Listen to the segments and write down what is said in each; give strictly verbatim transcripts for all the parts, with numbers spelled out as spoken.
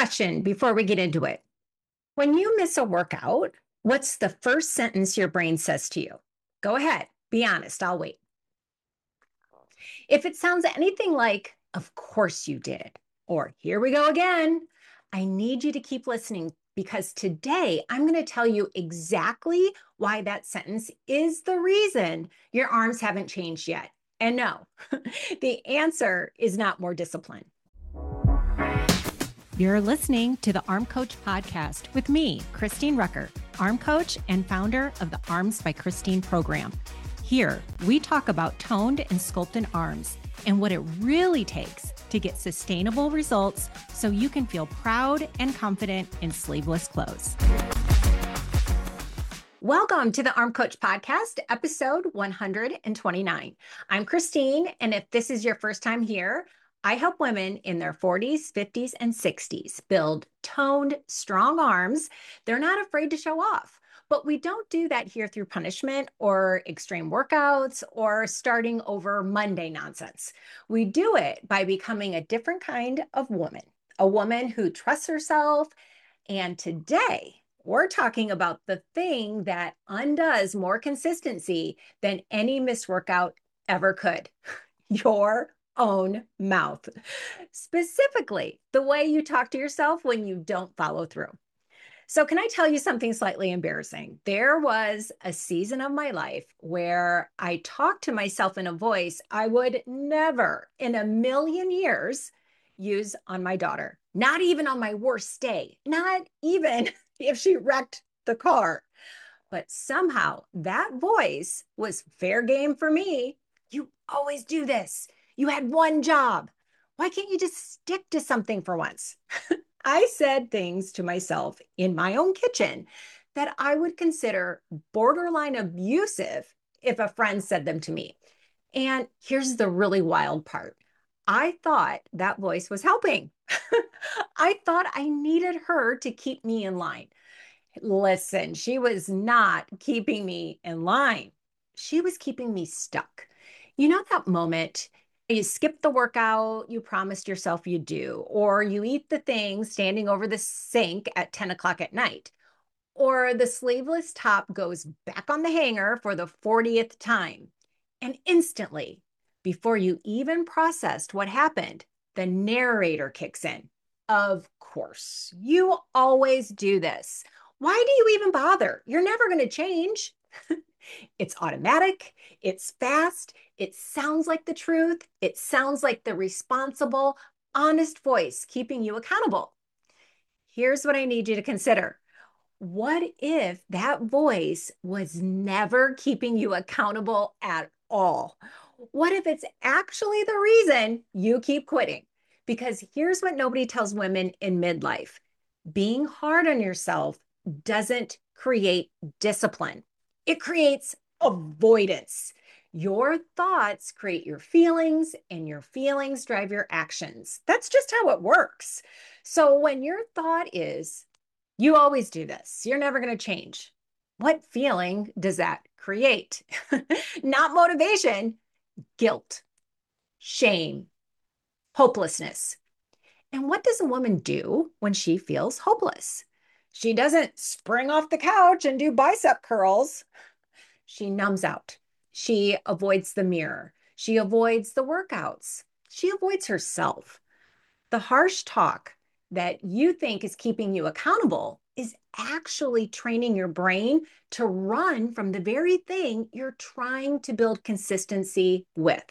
question before we get into it. When you miss a workout, what's the first sentence your brain says to you? Go ahead, be honest, I'll wait. If it sounds anything like, of course you did, or here we go again, I need you to keep listening because today I'm going to tell you exactly why that sentence is the reason your arms haven't changed yet. And no, the answer is not more discipline. You're listening to the Arm Coach Podcast with me, Christine Rucker, Arm Coach and founder of the Arms by Christine program. Here, we talk about toned and sculpted arms and what it really takes to get sustainable results so you can feel proud and confident in sleeveless clothes. Welcome to the Arm Coach Podcast, episode one hundred twenty-nine. I'm Christine, and if this is your first time here, I help women in their forties, fifties, and sixties build toned, strong arms they're not afraid to show off. But we don't do that here through punishment or extreme workouts or starting over Monday nonsense. We do it by becoming a different kind of woman, a woman who trusts herself. And today, we're talking about the thing that undoes more consistency than any missed workout ever could, your own mouth. Specifically, the way you talk to yourself when you don't follow through. So can I tell you something slightly embarrassing? There was a season of my life where I talked to myself in a voice I would never in a million years use on my daughter. Not even on my worst day. Not even if she wrecked the car. But somehow that voice was fair game for me. You always do this. You had one job. Why can't you just stick to something for once? I said things to myself in my own kitchen that I would consider borderline abusive if a friend said them to me. And here's the really wild part. I thought that voice was helping. I thought I needed her to keep me in line. Listen, she was not keeping me in line. She was keeping me stuck. You know that moment you skip the workout you promised yourself you'd do, or you eat the thing standing over the sink at ten o'clock at night, or the sleeveless top goes back on the hanger for the fortieth time. And instantly, before you even processed what happened, the narrator kicks in. Of course, you always do this. Why do you even bother? You're never going to change. It's automatic, it's fast, it sounds like the truth, it sounds like the responsible, honest voice keeping you accountable. Here's what I need you to consider. What if that voice was never keeping you accountable at all? What if it's actually the reason you keep quitting? Because here's what nobody tells women in midlife. Being hard on yourself doesn't create discipline. It creates avoidance. Your thoughts create your feelings, and your feelings drive your actions. That's just how it works. So when your thought is, you always do this, you're never going to change, what feeling does that create? Not motivation, guilt, shame, hopelessness. And what does a woman do when she feels hopeless? She doesn't spring off the couch and do bicep curls. She numbs out. She avoids the mirror. She avoids the workouts. She avoids herself. The harsh talk that you think is keeping you accountable is actually training your brain to run from the very thing you're trying to build consistency with.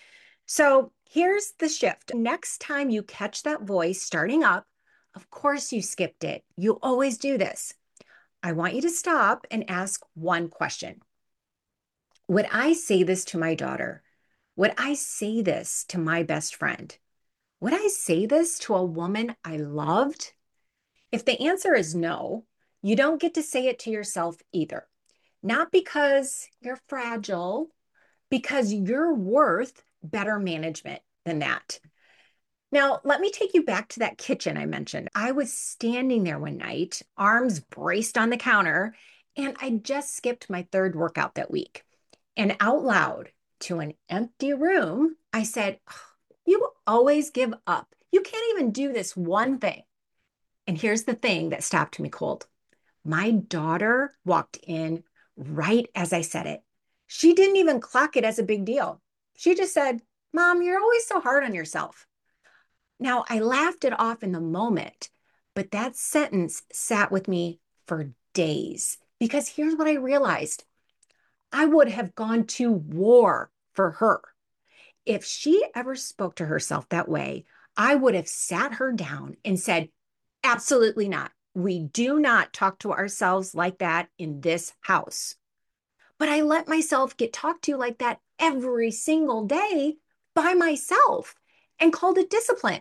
So here's the shift. Next time you catch that voice starting up, of course you skipped it. You always do this. I want you to stop and ask one question. Would I say this to my daughter? Would I say this to my best friend? Would I say this to a woman I loved? If the answer is no, you don't get to say it to yourself either. Not because you're fragile, because you're worth better management than that. Now, let me take you back to that kitchen I mentioned. I was standing there one night, arms braced on the counter, and I just skipped my third workout that week. And out loud to an empty room, I said, "You always give up. You can't even do this one thing." And here's the thing that stopped me cold. My daughter walked in right as I said it. She didn't even clock it as a big deal. She just said, Mom, you're always so hard on yourself. Now, I laughed it off in the moment, but that sentence sat with me for days because here's what I realized. I would have gone to war for her. If she ever spoke to herself that way, I would have sat her down and said, absolutely not. We do not talk to ourselves like that in this house. But I let myself get talked to like that every single day by myself and called it discipline.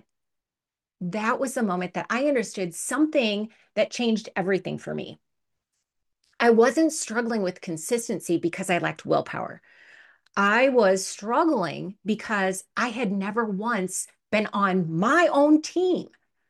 That was the moment that I understood something that changed everything for me. I wasn't struggling with consistency because I lacked willpower. I was struggling because I had never once been on my own team.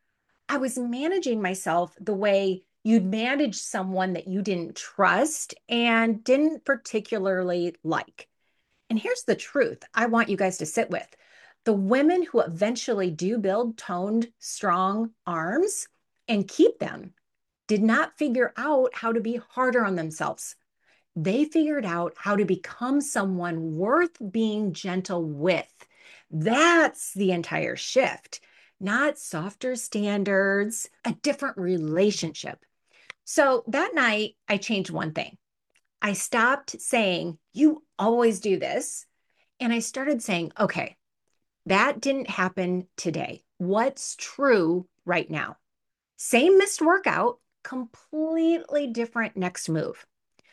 I was managing myself the way you'd manage someone that you didn't trust and didn't particularly like. And here's the truth I want you guys to sit with. The women who eventually do build toned, strong arms and keep them did not figure out how to be harder on themselves. They figured out how to become someone worth being gentle with. That's the entire shift, not softer standards, a different relationship. So that night, I changed one thing. I stopped saying, you always do this. And I started saying, okay, that didn't happen today. What's true right now? Same missed workout, completely different next move.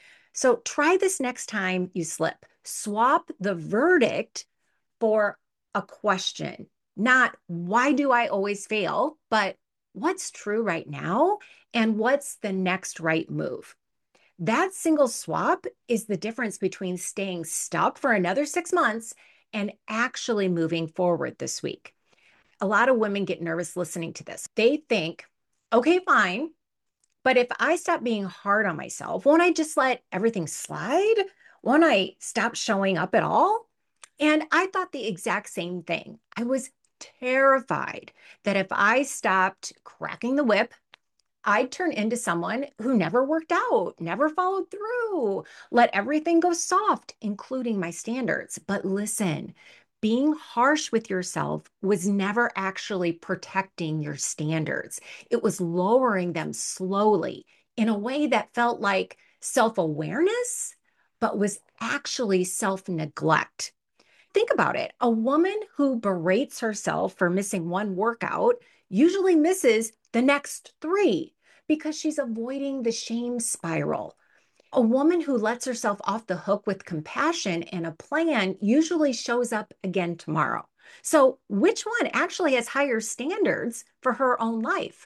So try this next time you slip. Swap the verdict for a question, not why do I always fail, but what's true right now and what's the next right move. That single swap is the difference between staying stuck for another six months and actually moving forward this week. A lot of women get nervous listening to this. They think, okay, fine. But if I stop being hard on myself, won't I just let everything slide? Won't I stop showing up at all? And I thought the exact same thing. I was terrified that if I stopped cracking the whip, I'd turn into someone who never worked out, never followed through, let everything go soft, including my standards. But listen, being harsh with yourself was never actually protecting your standards. It was lowering them slowly in a way that felt like self awareness, but was actually self neglect. Think about it. A woman who berates herself for missing one workout usually misses the next three because she's avoiding the shame spiral. A woman who lets herself off the hook with compassion and a plan usually shows up again tomorrow. So, which one actually has higher standards for her own life?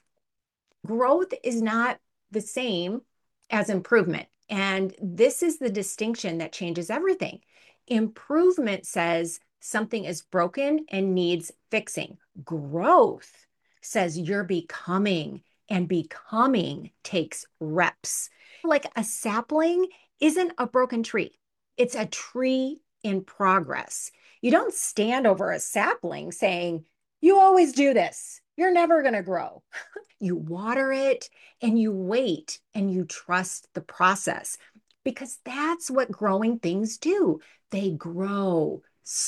Growth is not the same as improvement. And this is the distinction that changes everything. Improvement says something is broken and needs fixing. Growth says you're becoming, and becoming takes reps. Like a sapling isn't a broken tree, it's a tree in progress. You don't stand over a sapling saying, you always do this, you're never going to grow. You water it and you wait and you trust the process because that's what growing things do. They grow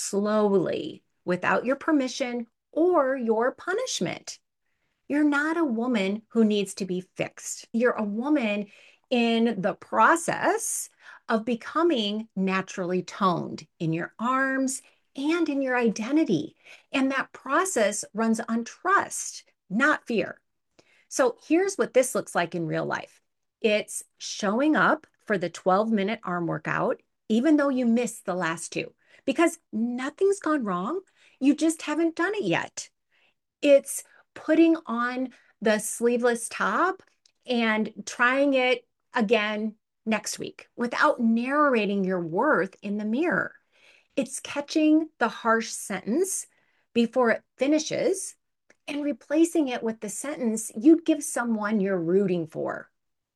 slowly without your permission or your punishment. You're not a woman who needs to be fixed. You're a woman in the process of becoming naturally toned in your arms and in your identity. And that process runs on trust, not fear. So here's what this looks like in real life. It's showing up for the twelve minute arm workout, even though you missed the last two, because nothing's gone wrong. You just haven't done it yet. It's putting on the sleeveless top and trying it again next week without narrating your worth in the mirror. It's catching the harsh sentence before it finishes and replacing it with the sentence you'd give someone you're rooting for.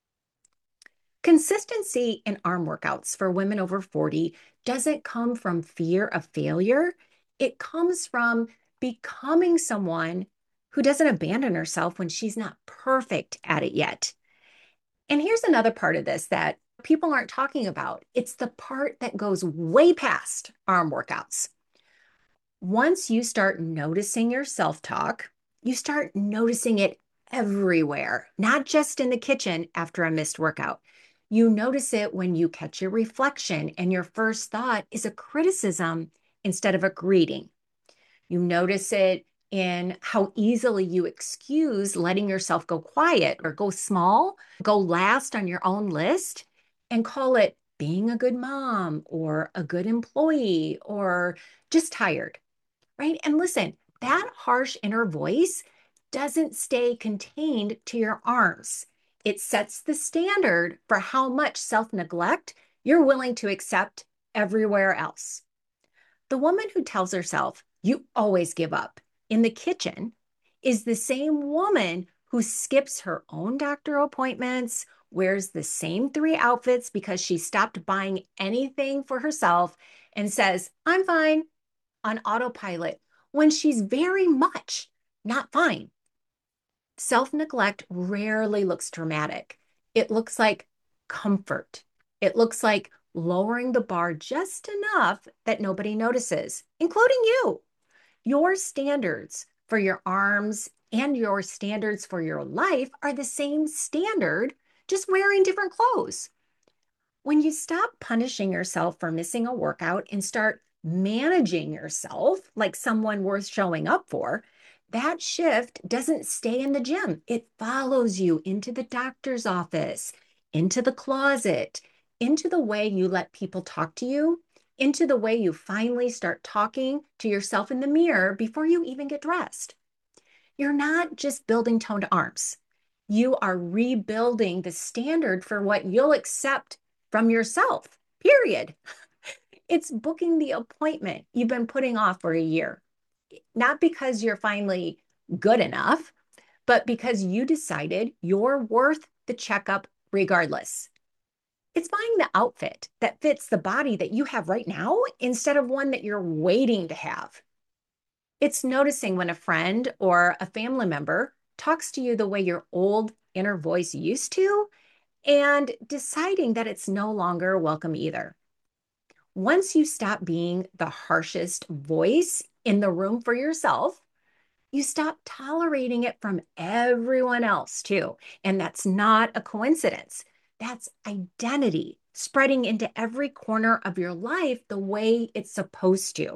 Consistency in arm workouts for women over forty doesn't come from fear of failure. It comes from becoming someone who doesn't abandon herself when she's not perfect at it yet. And here's another part of this that people aren't talking about. It's the part that goes way past arm workouts. Once you start noticing your self-talk, you start noticing it everywhere, not just in the kitchen after a missed workout. You notice it when you catch your reflection and your first thought is a criticism instead of a greeting. You notice it in how easily you excuse letting yourself go quiet or go small, go last on your own list, and call it being a good mom or a good employee or just tired, right? And listen, that harsh inner voice doesn't stay contained to your arms. It sets the standard for how much self-neglect you're willing to accept everywhere else. The woman who tells herself, "You always give up," in the kitchen is the same woman who skips her own doctor appointments, wears the same three outfits because she stopped buying anything for herself, and says, "I'm fine," on autopilot when she's very much not fine. Self-neglect rarely looks dramatic. It looks like comfort. It looks like lowering the bar just enough that nobody notices, including you. Your standards for your arms and your standards for your life are the same standard, just wearing different clothes. When you stop punishing yourself for missing a workout and start managing yourself like someone worth showing up for, that shift doesn't stay in the gym. It follows you into the doctor's office, into the closet, into the way you let people talk to you, into the way you finally start talking to yourself in the mirror before you even get dressed. You're not just building toned arms. You are rebuilding the standard for what you'll accept from yourself, period. It's booking the appointment you've been putting off for a year. Not because you're finally good enough, but because you decided you're worth the checkup regardless. It's buying the outfit that fits the body that you have right now instead of one that you're waiting to have. It's noticing when a friend or a family member talks to you the way your old inner voice used to, and deciding that it's no longer welcome either. Once you stop being the harshest voice in the room for yourself, you stop tolerating it from everyone else too. And that's not a coincidence. That's identity spreading into every corner of your life the way it's supposed to.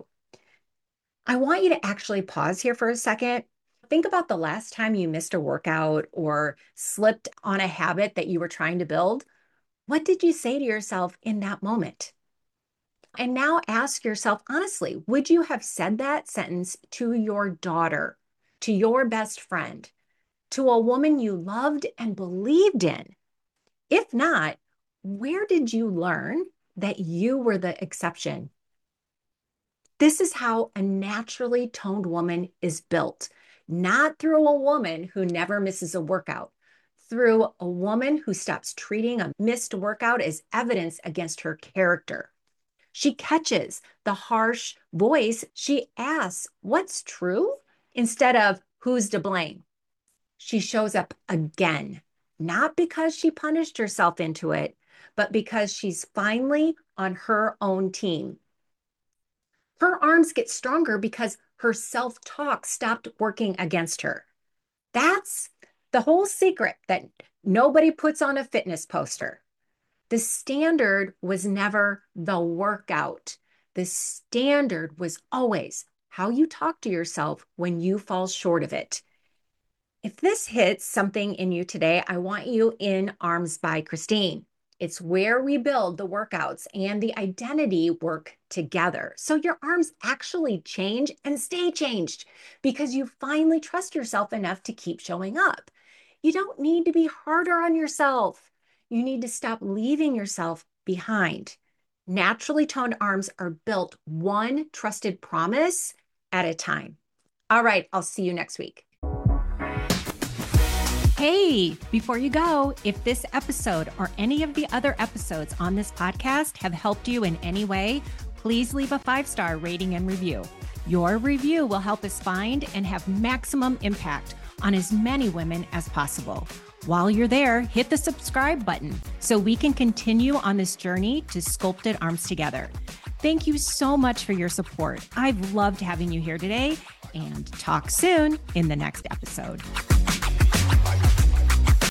I want you to actually pause here for a second. Think about the last time you missed a workout or slipped on a habit that you were trying to build. What did you say to yourself in that moment? And now ask yourself honestly, would you have said that sentence to your daughter, to your best friend, to a woman you loved and believed in? If not, where did you learn that you were the exception? This is how a naturally toned woman is built, not through a woman who never misses a workout, through a woman who stops treating a missed workout as evidence against her character. She catches the harsh voice. She asks, "What's true?" instead of "Who's to blame?" She shows up again, not because she punished herself into it, but because she's finally on her own team. Her arms get stronger because her self-talk stopped working against her. That's the whole secret that nobody puts on a fitness poster. The standard was never the workout. The standard was always how you talk to yourself when you fall short of it. If this hits something in you today, I want you in Arms by Christine. It's where we build the workouts and the identity work together. So your arms actually change and stay changed because you finally trust yourself enough to keep showing up. You don't need to be harder on yourself. You need to stop leaving yourself behind. Naturally toned arms are built one trusted promise at a time. All right, I'll see you next week. Hey, before you go, if this episode or any of the other episodes on this podcast have helped you in any way, please leave a five-star rating and review. Your review will help us find and have maximum impact on as many women as possible. While you're there, hit the subscribe button so we can continue on this journey to sculpted arms together. Thank you so much for your support. I've loved having you here today, and talk soon in the next episode.